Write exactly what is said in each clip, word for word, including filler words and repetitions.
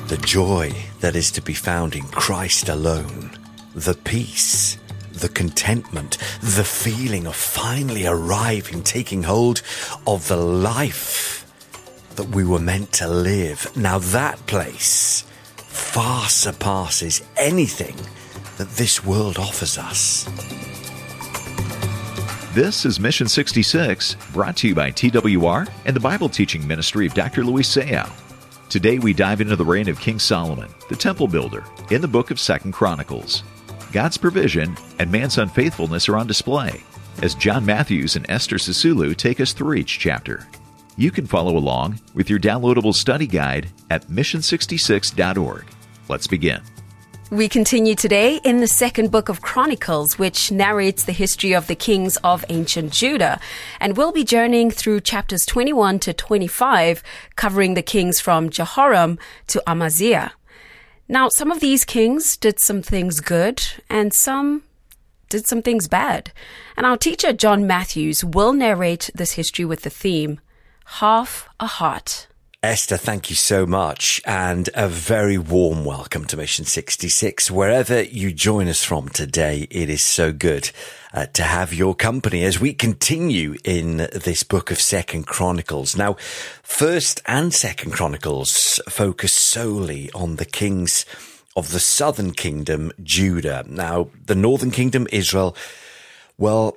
The joy that is to be found in Christ alone, the peace, the contentment, the feeling of finally arriving, taking hold of the life that we were meant to live. Now that place far surpasses anything that this world offers us. This is Mission sixty-six, brought to you by T W R and the Bible teaching ministry of Doctor Luis Sayao. Today we dive into the reign of King Solomon, the temple builder, in the book of Second Chronicles. God's provision and man's unfaithfulness are on display as John Matthews and Esther Sisulu take us through each chapter. You can follow along with your downloadable study guide at mission sixty-six dot org. Let's begin. We continue today in the second book of Chronicles, which narrates the history of the kings of ancient Judah. And we'll be journeying through chapters twenty-one to twenty-five, covering the kings from Jehoram to Amaziah. Now, some of these kings did some things good, and some did some things bad. And our teacher, John Matthews, will narrate this history with the theme, Half a Heart. Esther, thank you so much, and a very warm welcome to Mission sixty-six. Wherever you join us from today, it is so good uh, to have your company as we continue in this book of Second Chronicles. Now, First and Second Chronicles focus solely on the kings of the southern kingdom, Judah. Now, the northern kingdom, Israel, well,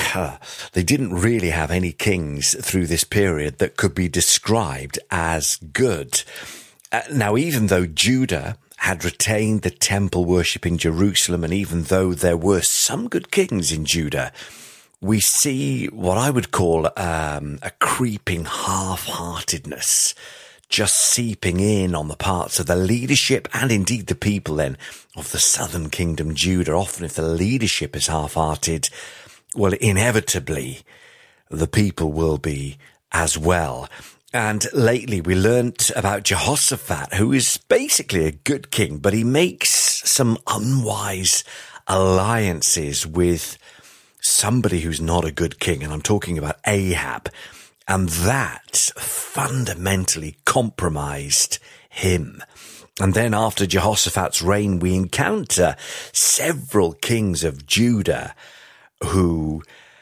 they didn't really have any kings through this period that could be described as good. Uh, now, even though Judah had retained the temple worship in Jerusalem, and even though there were some good kings in Judah, we see what I would call um, a creeping half-heartedness just seeping in on the parts of the leadership and indeed the people then of the southern kingdom, Judah. Often if the leadership is half-hearted, well, inevitably, the people will be as well. And lately we learnt about Jehoshaphat, who is basically a good king, but he makes some unwise alliances with somebody who's not a good king. And I'm talking about Ahab. And that fundamentally compromised him. And then after Jehoshaphat's reign, we encounter several kings of Judah who,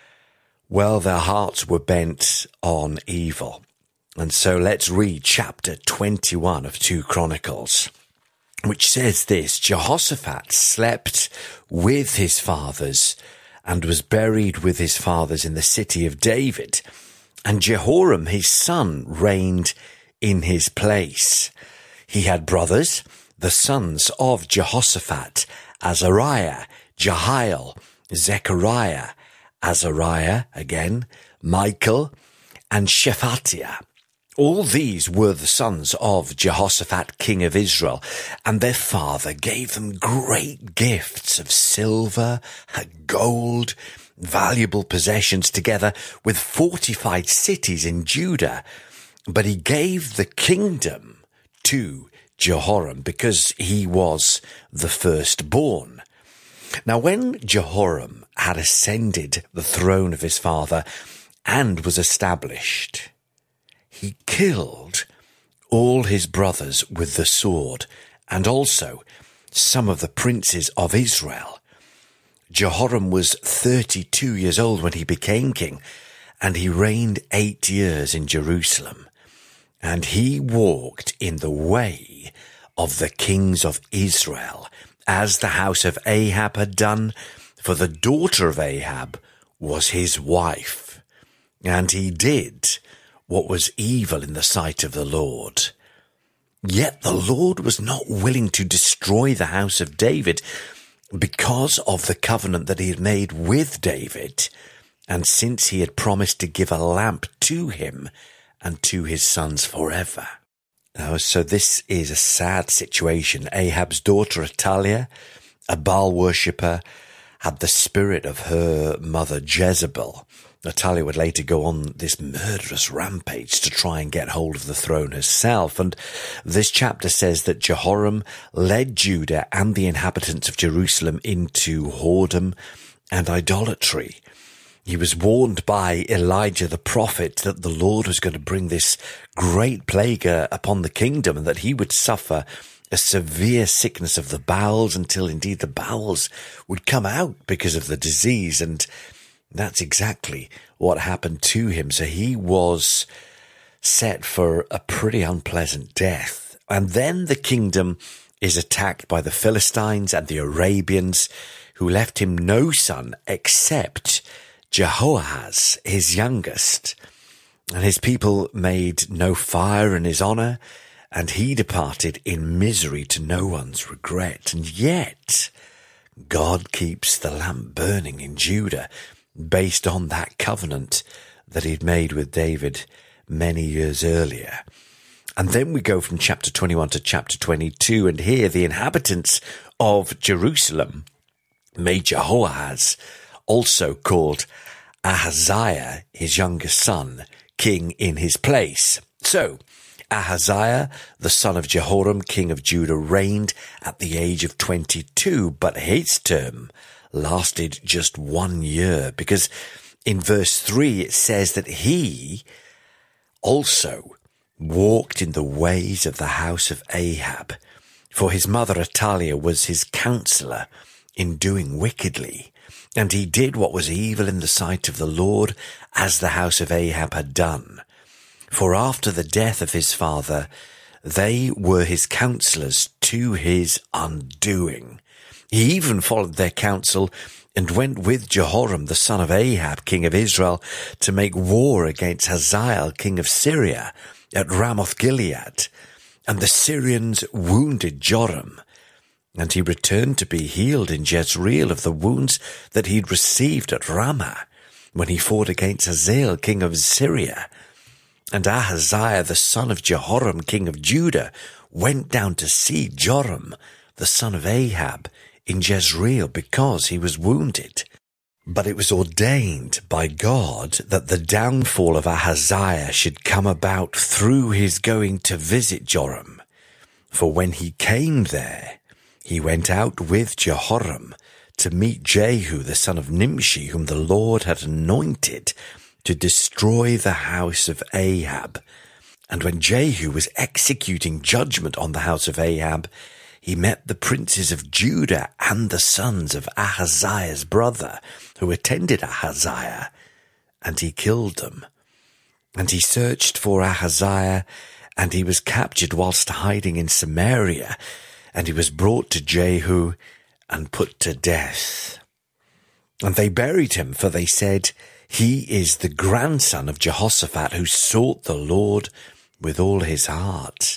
well, their hearts were bent on evil. And so let's read chapter twenty-one of Second Chronicles, which says this: Jehoshaphat slept with his fathers and was buried with his fathers in the city of David. And Jehoram, his son, reigned in his place. He had brothers, the sons of Jehoshaphat, Azariah, Jehiel, Zechariah, Azariah, again, Michael, and Shephatiah. All these were the sons of Jehoshaphat, king of Israel, and their father gave them great gifts of silver, gold, valuable possessions, together with fortified cities in Judah. But he gave the kingdom to Jehoram because he was the firstborn. Now, when Jehoram had ascended the throne of his father and was established, he killed all his brothers with the sword, and also some of the princes of Israel. Jehoram was thirty-two years old when he became king, and he reigned eight years in Jerusalem. And he walked in the way of the kings of Israel, as the house of Ahab had done, for the daughter of Ahab was his wife. And he did what was evil in the sight of the Lord. Yet the Lord was not willing to destroy the house of David because of the covenant that he had made with David, and since he had promised to give a lamp to him and to his sons forever. Oh, so this is a sad situation. Ahab's daughter Athaliah, a Baal worshipper, had the spirit of her mother Jezebel. Athaliah would later go on this murderous rampage to try and get hold of the throne herself. And this chapter says that Jehoram led Judah and the inhabitants of Jerusalem into whoredom and idolatry. He was warned by Elijah the prophet that the Lord was going to bring this great plague upon the kingdom and that he would suffer a severe sickness of the bowels until indeed the bowels would come out because of the disease. And that's exactly what happened to him. So he was set for a pretty unpleasant death. And then the kingdom is attacked by the Philistines and the Arabians, who left him no son except Jehoahaz, his youngest. And his people made no fire in his honor, and he departed in misery to no one's regret. And yet, God keeps the lamp burning in Judah based on that covenant that he'd made with David many years earlier. And then we go from chapter twenty-one to chapter twenty-two, and here the inhabitants of Jerusalem made Jehoahaz, also called Ahaziah, his youngest son, king in his place. So, Ahaziah, the son of Jehoram, king of Judah, reigned at the age of twenty-two, but his term lasted just one year, because in verse three it says that he also walked in the ways of the house of Ahab, for his mother Athaliah was his counselor in doing wickedly, and he did what was evil in the sight of the Lord, as the house of Ahab had done. For after the death of his father, they were his counselors to his undoing. He even followed their counsel and went with Jehoram, the son of Ahab, king of Israel, to make war against Hazael, king of Syria, at Ramoth Gilead. And the Syrians wounded Joram, and he returned to be healed in Jezreel of the wounds that he'd received at Ramah, when he fought against Hazael, king of Syria. And Ahaziah, the son of Jehoram, king of Judah, went down to see Joram, the son of Ahab, in Jezreel, because he was wounded. But it was ordained by God that the downfall of Ahaziah should come about through his going to visit Joram. For when he came there, he went out with Jehoram to meet Jehu, the son of Nimshi, whom the Lord had anointed to destroy the house of Ahab. And when Jehu was executing judgment on the house of Ahab, he met the princes of Judah and the sons of Ahaziah's brother, who attended Ahaziah, and he killed them. And he searched for Ahaziah, and he was captured whilst hiding in Samaria, and he was brought to Jehu and put to death. And they buried him, for they said, he is the grandson of Jehoshaphat, who sought the Lord with all his heart.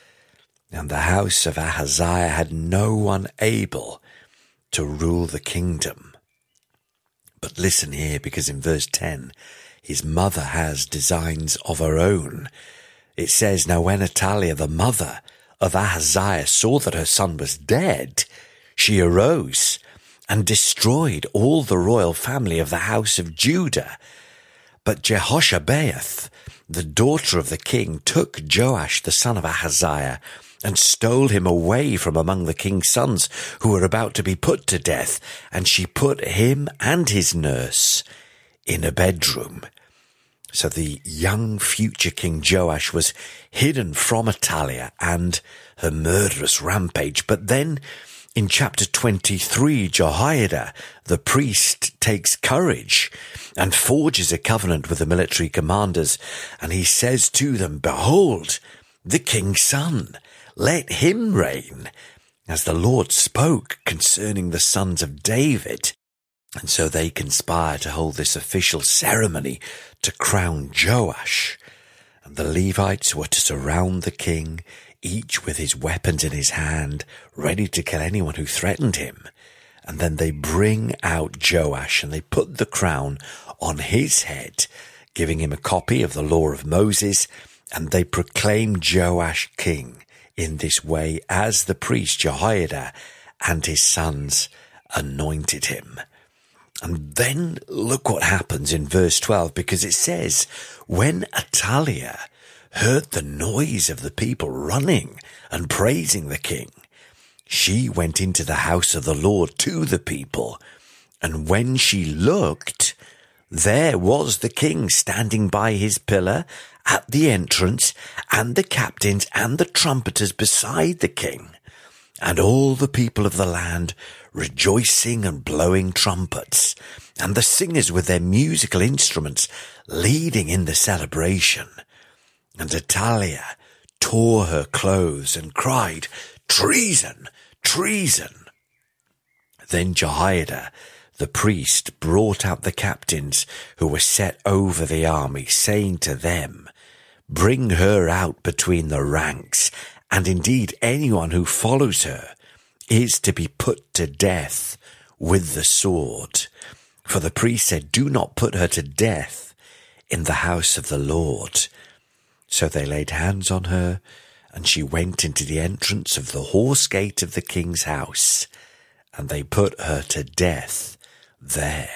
And the house of Ahaziah had no one able to rule the kingdom. But listen here, because in verse ten, his mother has designs of her own. It says, now when Athaliah, the mother of Ahaziah, saw that her son was dead, she arose and destroyed all the royal family of the house of Judah. But Jehoshabeath, the daughter of the king, took Joash, the son of Ahaziah, and stole him away from among the king's sons who were about to be put to death, and she put him and his nurse in a bedroom. So the young future King Joash was hidden from Athaliah and her murderous rampage. But then in chapter twenty-three, Jehoiada, the priest, takes courage and forges a covenant with the military commanders, and he says to them, behold, the king's son, let him reign, as the Lord spoke concerning the sons of David. And so they conspire to hold this official ceremony to crown Joash. And the Levites were to surround the king, each with his weapons in his hand, ready to kill anyone who threatened him. And then they bring out Joash and they put the crown on his head, giving him a copy of the law of Moses, and they proclaim Joash king in this way, as the priest Jehoiada and his sons anointed him. And then look what happens in verse twelve, because it says, when Athaliah heard the noise of the people running and praising the king, she went into the house of the Lord to the people. And when she looked, there was the king standing by his pillar at the entrance, and the captains and the trumpeters beside the king. and all the people of the land rejoicing and blowing trumpets, and the singers with their musical instruments leading in the celebration. And Athaliah tore her clothes and cried, "Treason! Treason!" Then Jehoiada the priest brought out the captains who were set over the army, saying to them, "Bring her out between the ranks, and indeed anyone who follows her is to be put to death with the sword." For the priest said, "Do not put her to death in the house of the Lord." So they laid hands on her, and she went into the entrance of the horse gate of the king's house, and they put her to death there.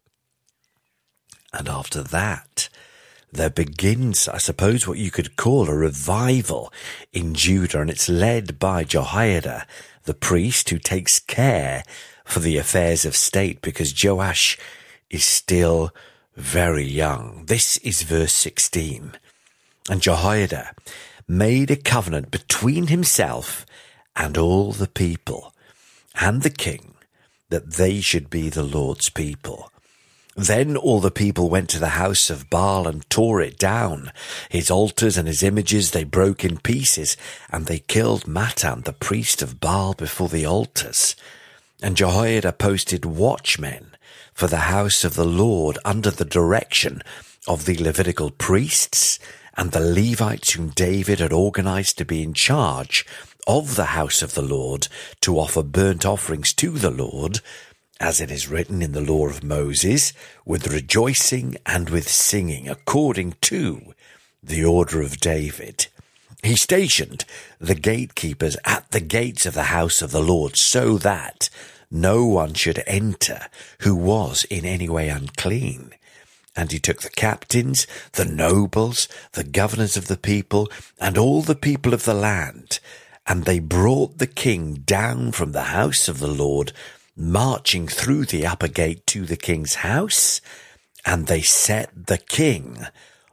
And after that, there begins, I suppose, what you could call a revival in Judah, and it's led by Jehoiada, the priest, who takes care for the affairs of state because Joash is still very young. This is verse sixteen. And Jehoiada made a covenant between himself and all the people and the king that they should be the Lord's people. Then all the people went to the house of Baal and tore it down. His altars and his images they broke in pieces, and they killed Mattan, the priest of Baal, before the altars. And Jehoiada posted watchmen for the house of the Lord under the direction of the Levitical priests and the Levites whom David had organized to be in charge of the house of the Lord to offer burnt offerings to the Lord, as it is written in the law of Moses, with rejoicing and with singing, according to the order of David. He stationed the gatekeepers at the gates of the house of the Lord, so that no one should enter who was in any way unclean. And he took the captains, the nobles, the governors of the people, and all the people of the land, and they brought the king down from the house of the Lord, marching through the upper gate to the king's house, and they set the king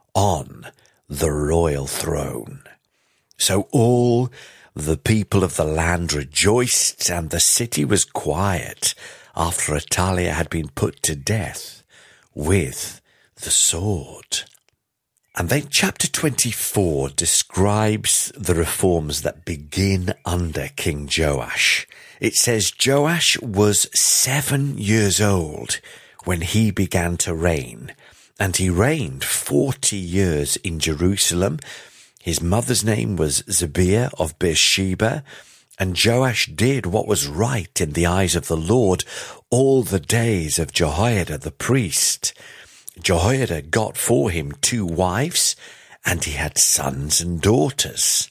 on the royal throne. So all the people of the land rejoiced, and the city was quiet after Athaliah had been put to death with the sword. And then chapter twenty-four describes the reforms that begin under King Joash. It says Joash was seven years old when he began to reign, and he reigned forty years in Jerusalem. His mother's name was Zebiah of Beersheba, and Joash did what was right in the eyes of the Lord all the days of Jehoiada the priest. Jehoiada got for him two wives, and he had sons and daughters.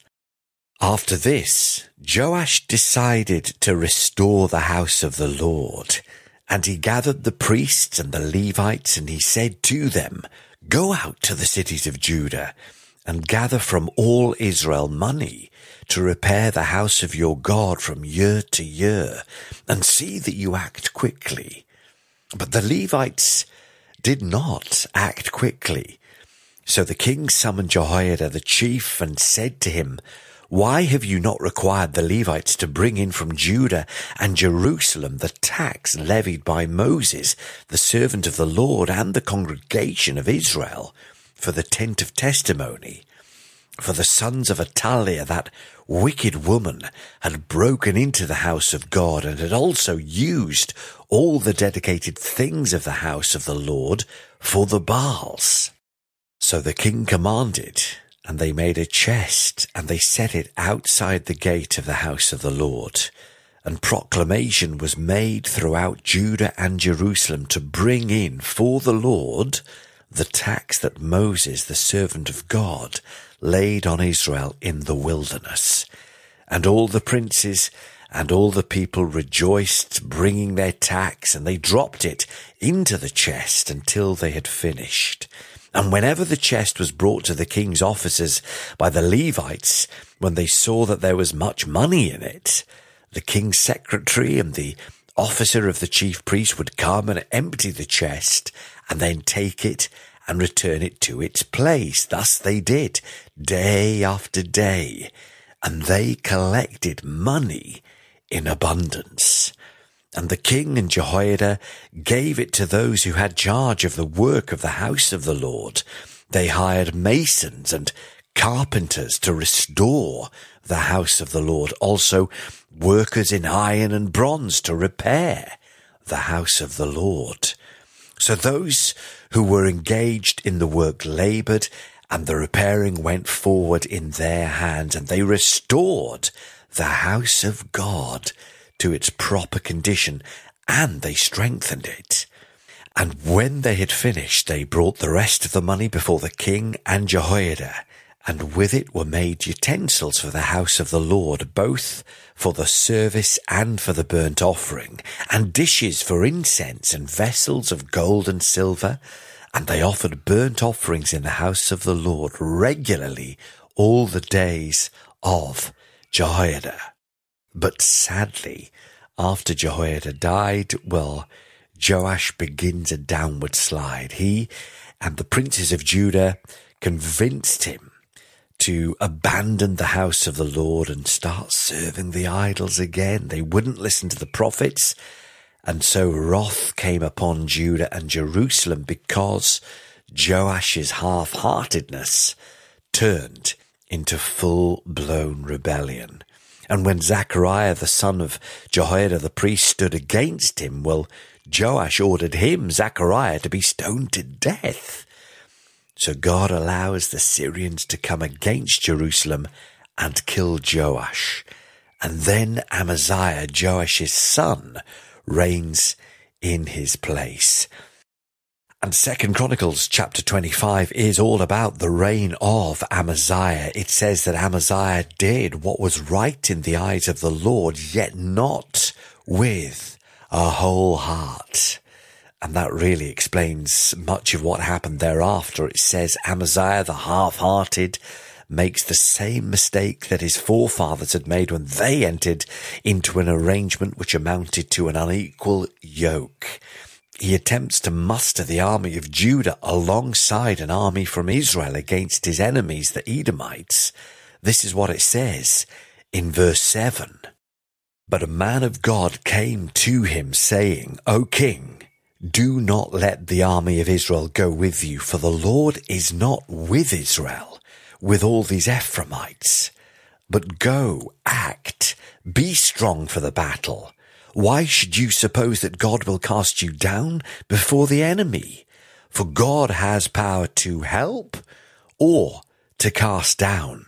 After this, Joash decided to restore the house of the Lord, and he gathered the priests and the Levites, and he said to them, "Go out to the cities of Judah, and gather from all Israel money to repair the house of your God from year to year, and see that you act quickly." But the Levites did not act quickly. So the king summoned Jehoiada the chief and said to him, "Why have you not required the Levites to bring in from Judah and Jerusalem the tax levied by Moses, the servant of the Lord, and the congregation of Israel, for the tent of testimony? For the sons of Athaliah, that wicked woman, had broken into the house of God, and had also used all the dedicated things of the house of the Lord for the Baals." So the king commanded, and they made a chest, and they set it outside the gate of the house of the Lord. And proclamation was made throughout Judah and Jerusalem to bring in for the Lord the tax that Moses, the servant of God, laid on Israel in the wilderness. And all the princes and all the people rejoiced, bringing their tax, and they dropped it into the chest until they had finished. And whenever the chest was brought to the king's officers by the Levites, when they saw that there was much money in it, the king's secretary and the officer of the chief priest would come and empty the chest, and then take it and return it to its place. Thus they did, day after day, and they collected money in abundance. And the king and Jehoiada gave it to those who had charge of the work of the house of the Lord. They hired masons and carpenters to restore the house of the Lord, also workers in iron and bronze to repair the house of the Lord. So those who were engaged in the work labored, and the repairing went forward in their hands, and they restored the house of God to its proper condition, and they strengthened it. And when they had finished, they brought the rest of the money before the king and Jehoiada, and with it were made utensils for the house of the Lord, both for the service and for the burnt offering, and dishes for incense, and vessels of gold and silver. And they offered burnt offerings in the house of the Lord regularly all the days of Jehoiada. But sadly, after Jehoiada died, well, Joash begins a downward slide. He and the princes of Judah convinced him to abandon the house of the Lord and start serving the idols again. They wouldn't listen to the prophets. And so wrath came upon Judah and Jerusalem because Joash's half-heartedness turned into full-blown rebellion. And when Zechariah, the son of Jehoiada the priest, stood against him, well, Joash ordered him, Zechariah, to be stoned to death. So God allows the Syrians to come against Jerusalem and kill Joash. And then Amaziah, Joash's son, reigns in his place. And Second Chronicles chapter twenty-five is all about the reign of Amaziah. It says that Amaziah did what was right in the eyes of the Lord, yet not with a whole heart. And that really explains much of what happened thereafter. It says Amaziah, the half-hearted, makes the same mistake that his forefathers had made when they entered into an arrangement which amounted to an unequal yoke. He attempts to muster the army of Judah alongside an army from Israel against his enemies, the Edomites. This is what it says in verse seven. But a man of God came to him, saying, O king, do not let the army of Israel go with you, for the Lord is not with Israel, with all these Ephraimites. But go, act, be strong for the battle. Why should you suppose that God will cast you down before the enemy? For God has power to help or to cast down.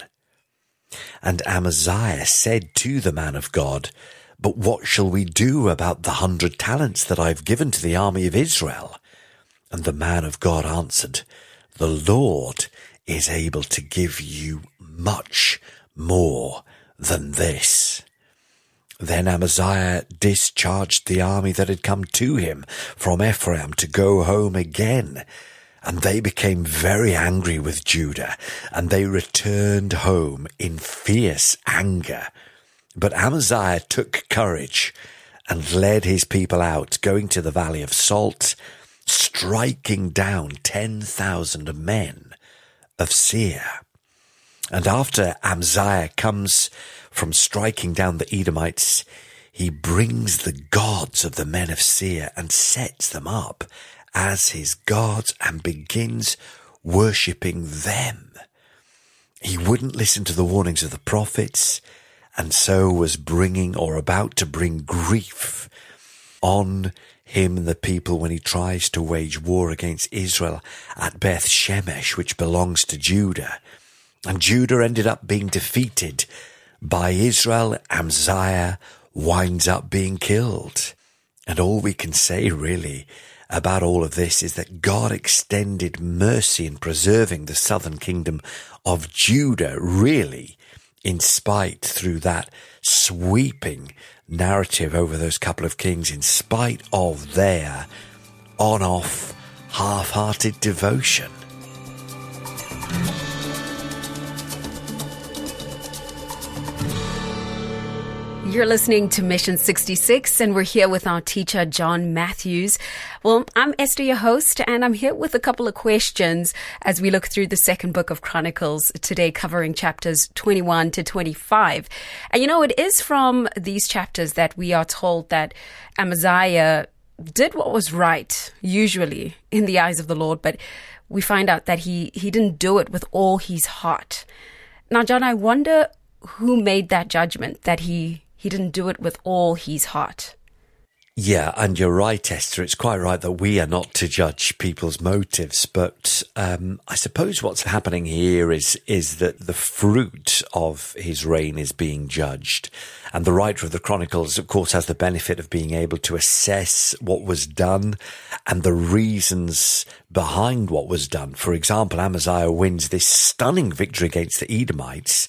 And Amaziah said to the man of God, But what shall we do about the hundred talents that I've given to the army of Israel? And the man of God answered, The Lord is able to give you much more than this. Then Amaziah discharged the army that had come to him from Ephraim to go home again. And they became very angry with Judah, and they returned home in fierce anger. But Amaziah took courage and led his people out, going to the valley of Salt, striking down ten thousand men of Seir. And after Amaziah comes from striking down the Edomites, he brings the gods of the men of Seir and sets them up as his gods and begins worshipping them. He wouldn't listen to the warnings of the prophets, and so was bringing or about to bring grief on him and the people when he tries to wage war against Israel at Beth Shemesh, which belongs to Judah. And Judah ended up being defeated by Israel. Amaziah winds up being killed. And all we can say really about all of this is that God extended mercy in preserving the southern kingdom of Judah, really, in spite through that sweeping narrative over those couple of kings, in spite of their on-off, half-hearted devotion. You're listening to Mission sixty-six, and we're here with our teacher, John Matthews. Well, I'm Esther, your host, and I'm here with a couple of questions as we look through the second book of Chronicles today, covering chapters twenty-one to twenty-five. And you know, it is from these chapters that we are told that Amaziah did what was right, usually, in the eyes of the Lord, but we find out that he, he didn't do it with all his heart. Now, John, I wonder who made that judgment that he He didn't do it with all his heart. Yeah, and you're right, Esther. It's quite right that we are not to judge people's motives. But um, I suppose what's happening here is is that the fruit of his reign is being judged. And the writer of the Chronicles, of course, has the benefit of being able to assess what was done and the reasons behind what was done. For example, Amaziah wins this stunning victory against the Edomites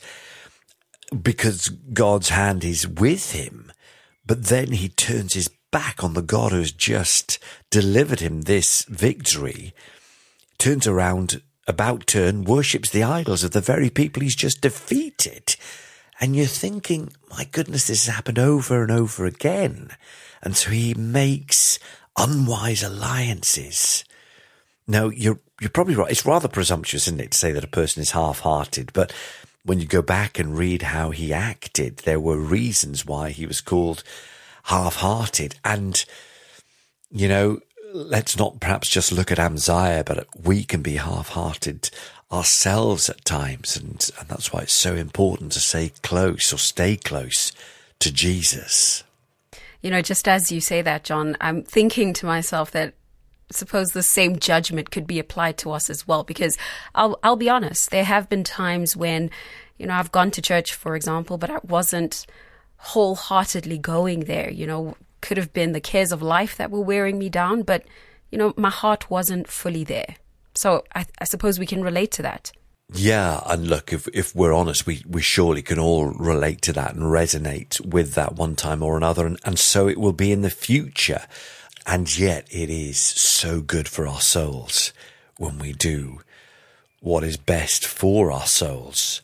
because God's hand is with him, but then he turns his back on the God who's just delivered him this victory, turns around, about turn, worships the idols of the very people he's just defeated. And you're thinking, my goodness, this has happened over and over again. And so he makes unwise alliances. Now, you're, you're probably right. It's rather presumptuous, isn't it, to say that a person is half-hearted, but when you go back and read how he acted, there were reasons why he was called half-hearted. And, you know, let's not perhaps just look at Amaziah, but we can be half-hearted ourselves at times. And, and that's why it's so important to stay close or stay close to Jesus. You know, just as you say that, John, I'm thinking to myself that suppose the same judgment could be applied to us as well, because I'll I'll be honest, there have been times when, you know, I've gone to church, for example, but I wasn't wholeheartedly going there. You know, could have been the cares of life that were wearing me down, but, you know, my heart wasn't fully there. So I, I suppose we can relate to that. Yeah, and look, if if we're honest, we, we surely can all relate to that and resonate with that one time or another, and, and so it will be in the future. And yet it is so good for our souls when we do what is best for our souls.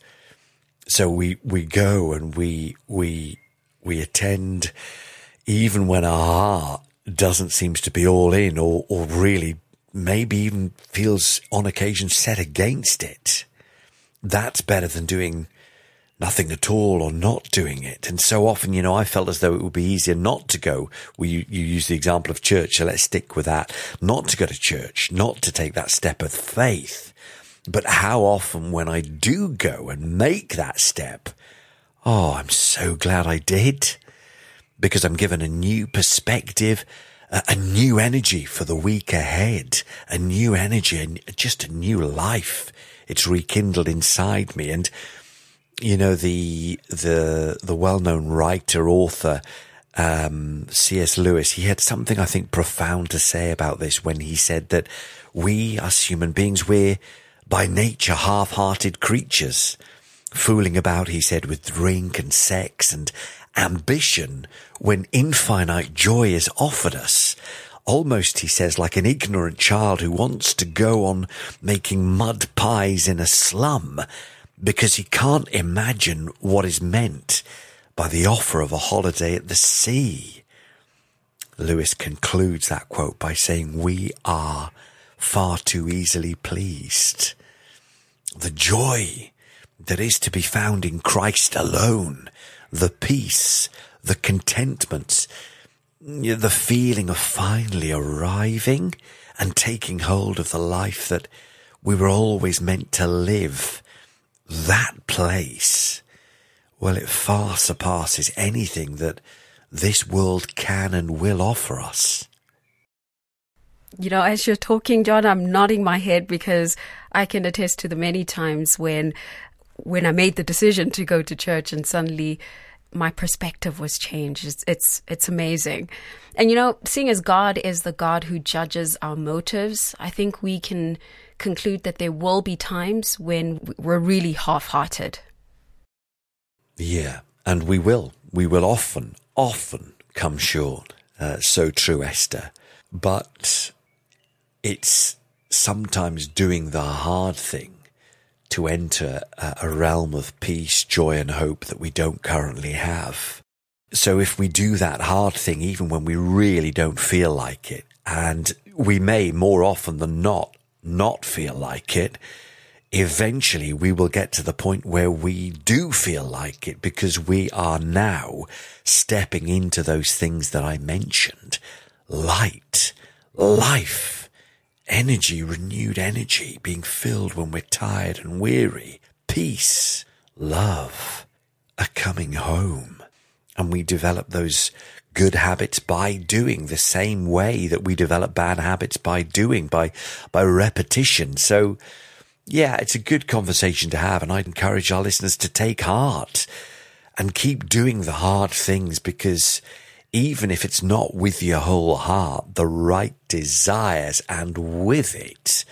So we, we go and we, we, we attend even when our heart doesn't seem to be all in or, or really maybe even feels on occasion set against it. That's better than doing nothing at all or not doing it. And so often, you know, I felt as though it would be easier not to go. Well, you, you use the example of church, so let's stick with that. Not to go to church, not to take that step of faith. But how often when I do go and make that step, oh, I'm so glad I did, because I'm given a new perspective, a, a new energy for the week ahead, a new energy, and just a new life. It's rekindled inside me. And you know, the, the, the well-known writer, author, um, C S Lewis, he had something, I think, profound to say about this when he said that we, us human beings, we're by nature half-hearted creatures, fooling about, he said, with drink and sex and ambition when infinite joy is offered us. Almost, he says, like an ignorant child who wants to go on making mud pies in a slum, because he can't imagine what is meant by the offer of a holiday at the sea. Lewis concludes that quote by saying, we are far too easily pleased. The joy that is to be found in Christ alone, the peace, the contentment, the feeling of finally arriving and taking hold of the life that we were always meant to live, that place, well, it far surpasses anything that this world can and will offer us. You know, as you're talking, John, I'm nodding my head because I can attest to the many times when when I made the decision to go to church and suddenly my perspective was changed. It's, it's, it's amazing. And, you know, seeing as God is the God who judges our motives, I think we can conclude that there will be times when we're really half-hearted. Yeah, and we will. We will often, often come short. Uh, so true, Esther. But it's sometimes doing the hard thing to enter a, a realm of peace, joy, and hope that we don't currently have. So if we do that hard thing, even when we really don't feel like it, and we may more often than not, not feel like it, eventually we will get to the point where we do feel like it, because we are now stepping into those things that I mentioned. Light, life, energy, renewed energy, being filled when we're tired and weary, peace, love, a coming home. And we develop those good habits by doing the same way that we develop bad habits by doing, by, by repetition. So yeah, it's a good conversation to have, and I'd encourage our listeners to take heart and keep doing the hard things, because even if it's not with your whole heart, the right desires, and with it,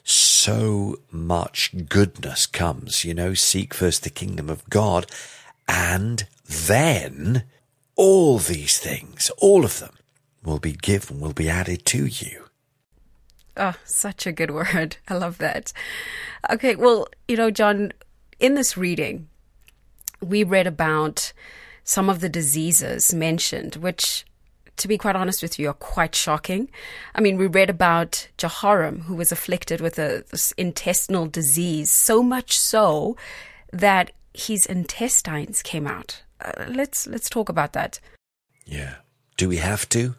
so much goodness comes. You know, seek first the kingdom of God, and then all these things, all of them, will be given, will be added to you. Oh, such a good word. I love that. Okay, well, you know, John, in this reading, we read about some of the diseases mentioned, which, to be quite honest with you, are quite shocking. I mean, we read about Jehoram, who was afflicted with a this intestinal disease, so much so that his intestines came out. Uh, let's let's talk about that. Yeah. Do we have to?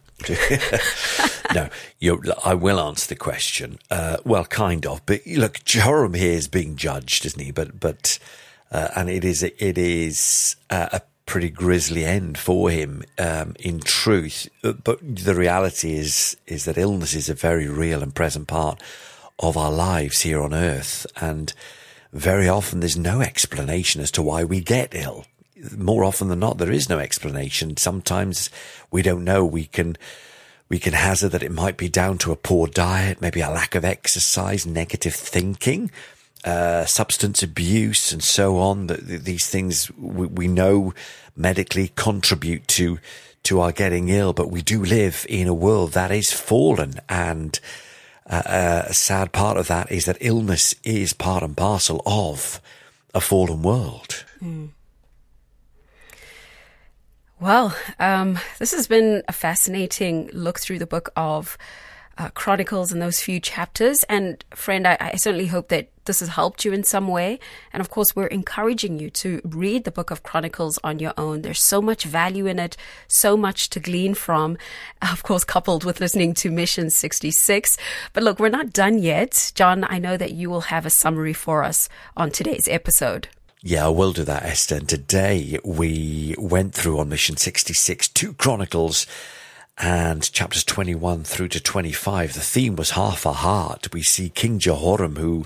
No, you're, I will answer the question. Uh, well, kind of, but look, Jehoram here is being judged, isn't he? But, but, uh, and it is, it is uh, a pretty grisly end for him, um, in truth. But the reality is, is that illness is a very real and present part of our lives here on earth. And very often there's no explanation as to why we get ill. More often than not, there is no explanation. Sometimes we don't know. We can, we can hazard that it might be down to a poor diet, maybe a lack of exercise, negative thinking, uh, substance abuse, and so on. That these things we, we know medically contribute to, to our getting ill, but we do live in a world that is fallen, and uh, a sad part of that is that illness is part and parcel of a fallen world. Mm. Well, um, this has been a fascinating look through the book of uh, Chronicles and those few chapters. And friend, I, I certainly hope that this has helped you in some way. And of course, we're encouraging you to read the book of Chronicles on your own. There's so much value in it, so much to glean from, of course, coupled with listening to Mission sixty-six. But look, we're not done yet. John, I know that you will have a summary for us on today's episode. Yeah, I will do that, Esther. And today we went through on Mission sixty-six, two Chronicles and chapters twenty-one through to twenty-five. The theme was half a heart. We see King Jehoram, who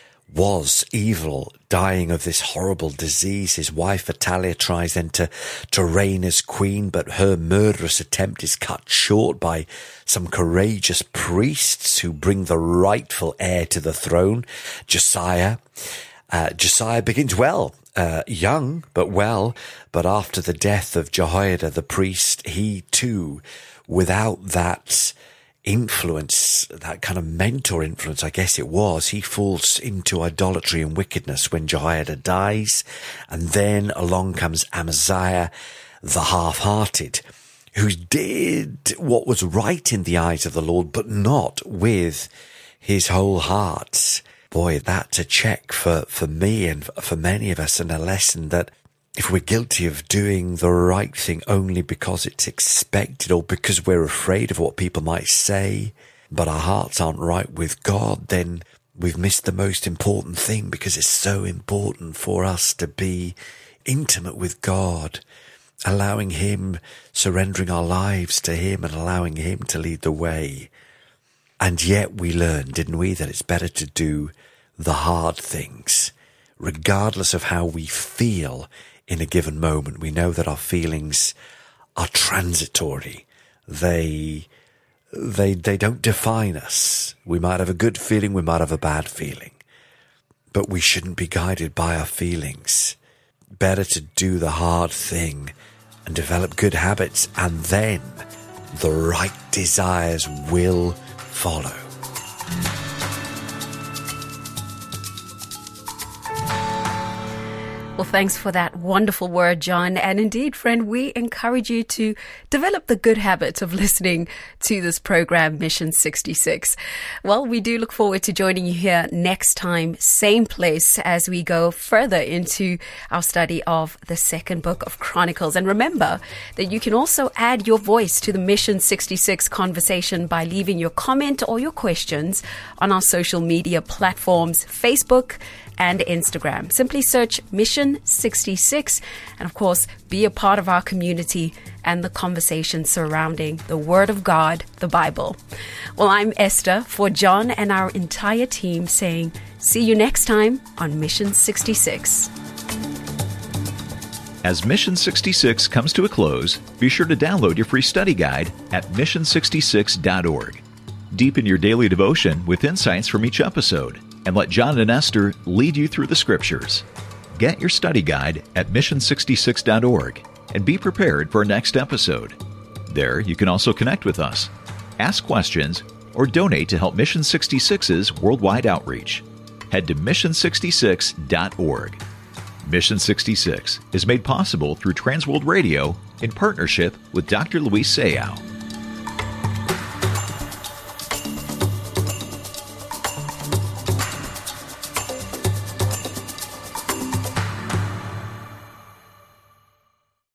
was evil, dying of this horrible disease. His wife Athaliah tries then to, to reign as queen, but her murderous attempt is cut short by some courageous priests who bring the rightful heir to the throne, Josiah. Uh, Josiah begins well, uh, young, but well, but after the death of Jehoiada, the priest, he too, without that influence, that kind of mentor influence, I guess it was, he falls into idolatry and wickedness when Jehoiada dies. And then along comes Amaziah, the half-hearted, who did what was right in the eyes of the Lord, but not with his whole heart. Boy, that's a check for, for me and for many of us, and a lesson that if we're guilty of doing the right thing only because it's expected or because we're afraid of what people might say, but our hearts aren't right with God, then we've missed the most important thing, because it's so important for us to be intimate with God, allowing Him, surrendering our lives to Him and allowing Him to lead the way. And yet we learned, didn't we, that it's better to do the hard things, regardless of how we feel in a given moment. We know that our feelings are transitory. They, they, they don't define us. We might have a good feeling, we might have a bad feeling, but we shouldn't be guided by our feelings. Better to do the hard thing and develop good habits, and then the right desires will follow. Well, thanks for that wonderful word, John. And indeed, friend, we encourage you to develop the good habit of listening to this program, Mission sixty-six. Well, we do look forward to joining you here next time, same place, as we go further into our study of the second book of Chronicles. And remember that you can also add your voice to the Mission sixty-six conversation by leaving your comment or your questions on our social media platforms, Facebook and Instagram. Simply search Mission sixty-six and, of course, be a part of our community and the conversation surrounding the Word of God, the Bible. Well, I'm Esther for John and our entire team saying, see you next time on Mission sixty-six. As Mission sixty-six comes to a close, be sure to download your free study guide at mission sixty-six dot org. Deepen your daily devotion with insights from each episode, and let John and Esther lead you through the Scriptures. Get your study guide at mission sixty-six dot org and be prepared for our next episode. There, you can also connect with us, ask questions, or donate to help Mission sixty-six's worldwide outreach. Head to mission sixty-six dot org. Mission sixty-six is made possible through Transworld Radio in partnership with Doctor Luis Sayao.